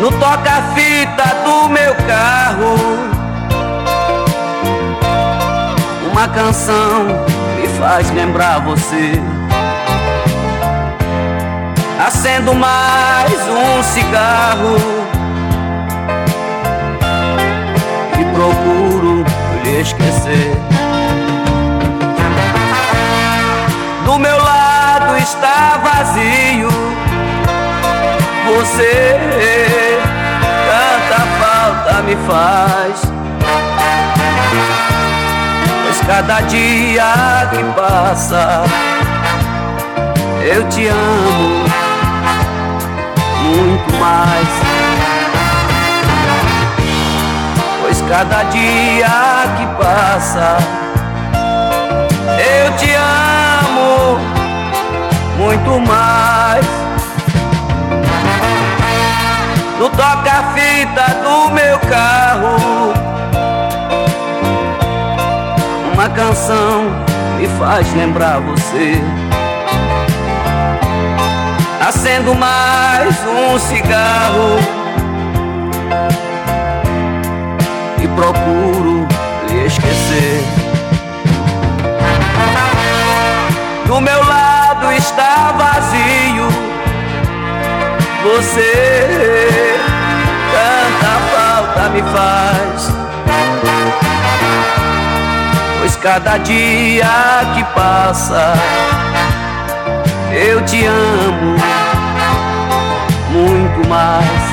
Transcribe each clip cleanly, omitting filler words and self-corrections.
no toca-fita do meu carro. Uma canção me faz lembrar você. Acendo mais um cigarro e procuro lhe esquecer. Do meu lado está vazio, você tanta falta me faz. Pois cada dia que passa eu te amo muito mais. Pois cada dia que passa eu te amo muito mais. No toca-fita do meu carro, uma canção me faz lembrar você. Acendo mais um cigarro e procuro lhe esquecer. Do meu lado está vazio, você tanta falta me faz. Pois cada dia que passa eu te amo muito mais.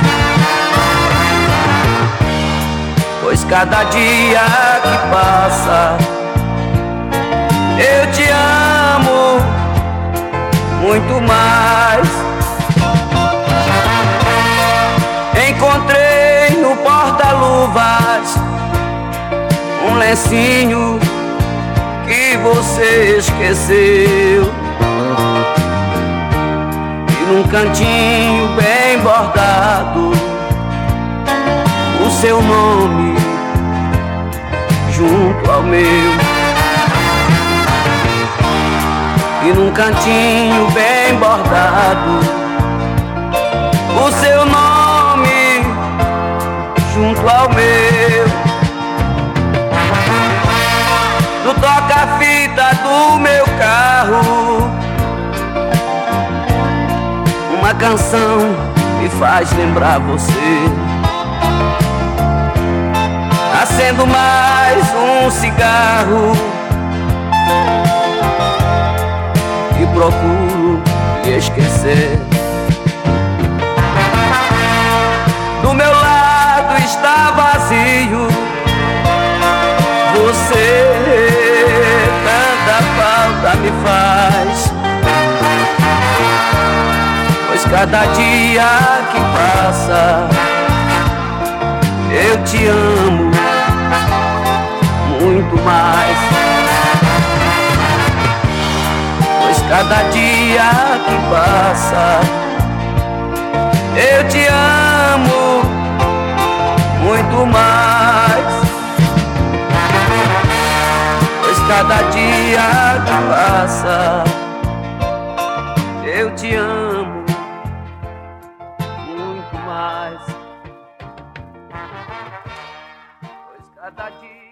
Pois cada dia que passa eu te amo muito mais. Encontrei no porta-luvas um lencinho que você esqueceu, e num cantinho bem bordado o seu nome junto ao meu. E num cantinho bem bordado o seu nome junto ao meu. No toca-fita do meu carro, uma canção me faz lembrar você. Acendo mais um cigarro e procuro lhe esquecer. Do meu lado está vazio, você tanta falta me faz. Pois cada dia que passa eu te amo muito mais. Pois cada dia que passa eu te amo muito mais. Pois cada dia que passa eu te amo muito mais. Pois cada dia